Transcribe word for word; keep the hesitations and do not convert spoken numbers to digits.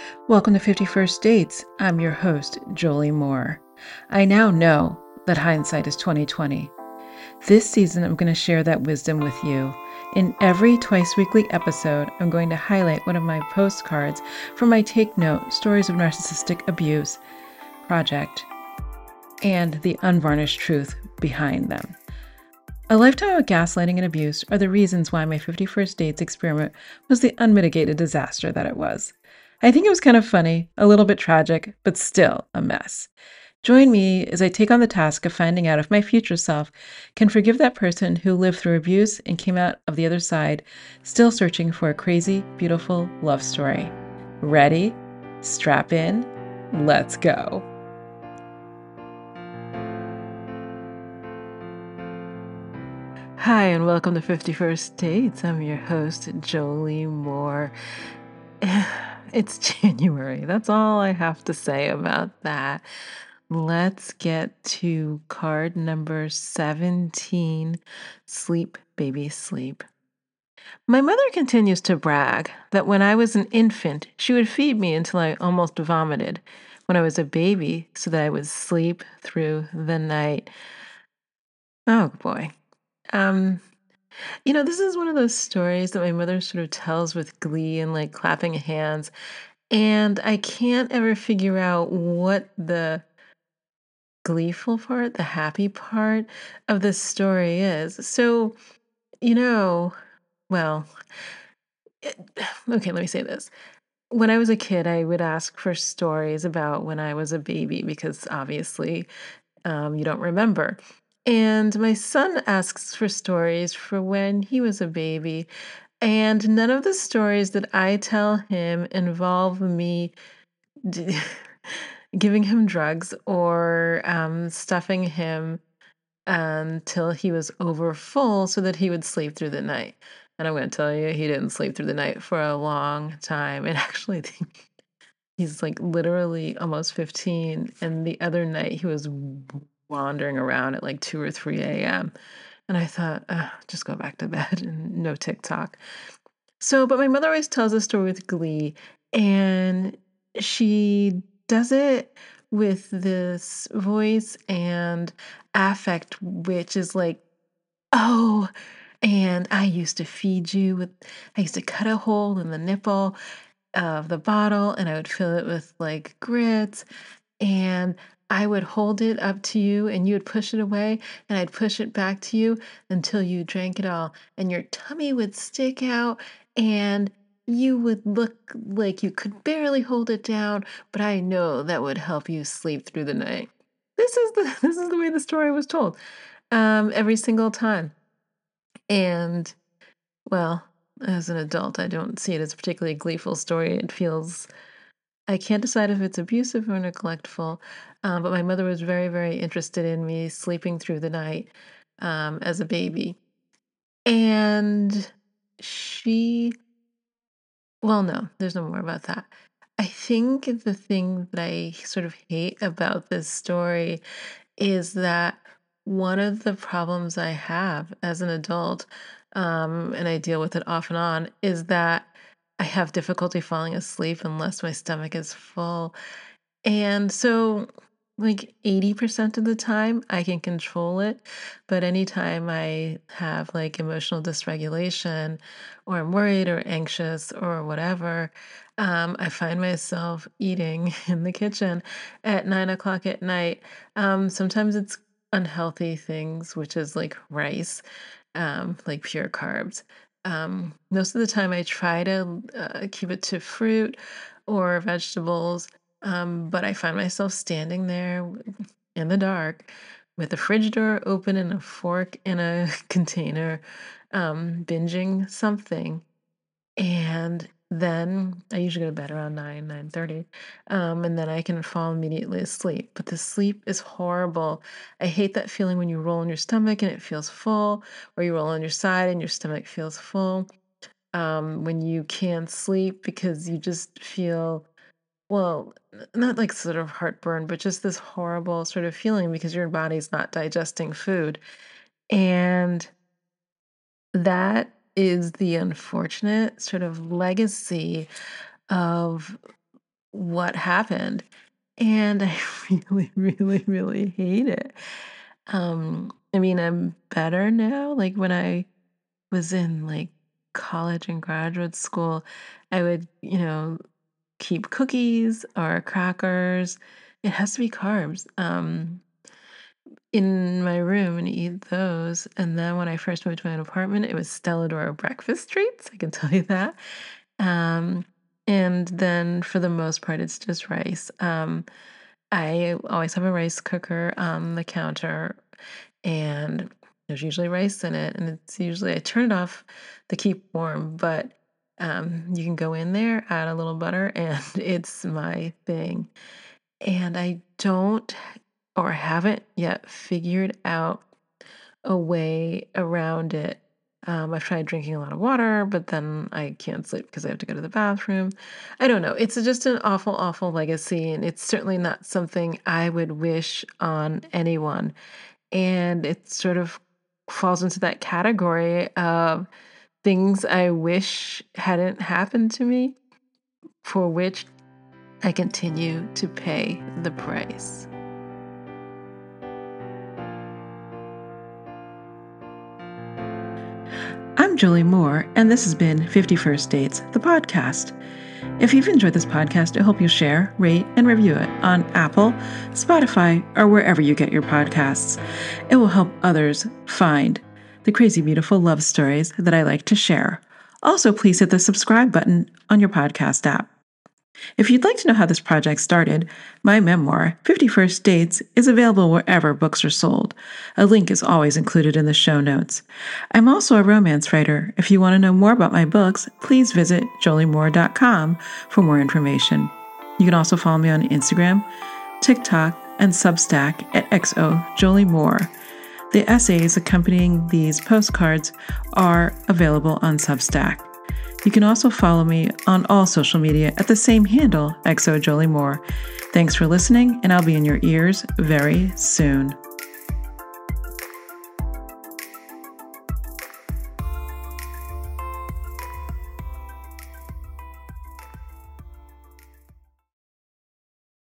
Welcome to fifty-first Dates. I'm your host, Jolie Moore. I now know that hindsight is twenty twenty. This season, I'm going to share that wisdom with you. In every twice weekly episode, I'm going to highlight one of my postcards from my Take Note Stories of Narcissistic Abuse project and the unvarnished truth behind them. A lifetime of gaslighting and abuse are the reasons why my fifty-first Dates experiment was the unmitigated disaster that it was. I think it was kind of funny, a little bit tragic, but still a mess. Join me as I take on the task of finding out if my future self can forgive that person who lived through abuse and came out of the other side, still searching for a crazy, beautiful love story. Ready? Strap in. Let's go. Hi, and welcome to fifty-first Dates. I'm your host, Jolie Moore. It's January. That's all I have to say about that. Let's get to card number seventeen, Sleep, Baby, Sleep. My mother continues to brag that when I was an infant, she would feed me until I almost vomited when I was a baby so that I would sleep through the night. Oh boy. Um, you know, this is one of those stories that my mother sort of tells with glee and like clapping hands. And I can't ever figure out what the gleeful part, the happy part of this story is. So, you know, well, it, okay, let me say this. When I was a kid, I would ask for stories about when I was a baby because obviously um, you don't remember. And my son asks for stories for when he was a baby. And none of the stories that I tell him involve me d- giving him drugs or um, stuffing him until he was over full so that he would sleep through the night. And I'm going to tell you, he didn't sleep through the night for a long time. And actually, he's like literally almost fifteen. And the other night, he was wandering around at like two or three a m. And I thought, "Ugh, just go back to bed and no TikTok." So, but my mother always tells the story with glee, and she does it with this voice and affect, which is like, oh, and I used to feed you with, I used to cut a hole in the nipple of the bottle and I would fill it with like grits and I would hold it up to you and you would push it away and I'd push it back to you until you drank it all and your tummy would stick out and you would look like you could barely hold it down, but I know that would help you sleep through the night. This is the this is the way the story was told. Um every single time. And well, as an adult, I don't see it as a particularly gleeful story. It feels I can't decide if it's abusive or neglectful, um, but my mother was very, very interested in me sleeping through the night um, as a baby. And she, well, no, there's no more about that. I think the thing that I sort of hate about this story is that one of the problems I have as an adult, um, and I deal with it off and on, is that I have difficulty falling asleep unless my stomach is full. And so, like eighty percent of the time, I can control it. But anytime I have like emotional dysregulation, or I'm worried or anxious or whatever, um, I find myself eating in the kitchen at nine o'clock at night. Um, sometimes it's unhealthy things, which is like rice, um, like pure carbs. Um, most of the time, I try to uh, keep it to fruit or vegetables, um, but I find myself standing there w- in the dark with the fridge door open and a fork in a container, um, binging something. And then I usually go to bed around nine, nine thirty, um, and then I can fall immediately asleep. But the sleep is horrible. I hate that feeling when you roll on your stomach and it feels full, or you roll on your side and your stomach feels full. Um, when you can't sleep because you just feel well, n- not like sort of heartburn, but just this horrible sort of feeling because your body's not digesting food. And that is the unfortunate sort of legacy of what happened. And I really, really, really hate it. Um, I mean, I'm better now. Like when I was in like college and graduate school, I would, you know, keep cookies or crackers. It has to be carbs. Um, in my room and eat those. And then when I first moved to my own apartment, it was Stellador breakfast treats. I can tell you that. Um, and then for the most part, it's just rice. Um, I always have a rice cooker on the counter, and there's usually rice in it. And it's usually, I turn it off to keep warm, but um, you can go in there, add a little butter, and it's my thing. And I don't or haven't yet figured out a way around it. Um, I've tried drinking a lot of water, but then I can't sleep because I have to go to the bathroom. I don't know. It's just an awful, awful legacy, and it's certainly not something I would wish on anyone. And it sort of falls into that category of things I wish hadn't happened to me, for which I continue to pay the price. I'm Jolie Moore, and this has been fifty-first Dates, the podcast. If you've enjoyed this podcast, I hope you'll share, rate, and review it on Apple, Spotify, or wherever you get your podcasts. It will help others find the crazy, beautiful love stories that I like to share. Also, please hit the subscribe button on your podcast app. If you'd like to know how this project started, my memoir, fifty-first Dates, is available wherever books are sold. A link is always included in the show notes. I'm also a romance writer. If you want to know more about my books, please visit jolie moore dot com for more information. You can also follow me on Instagram, TikTok, and Substack at X O Jolie Moore. The essays accompanying these postcards are available on Substack. You can also follow me on all social media at the same handle, X O Jolie Moore. Thanks for listening, and I'll be in your ears very soon.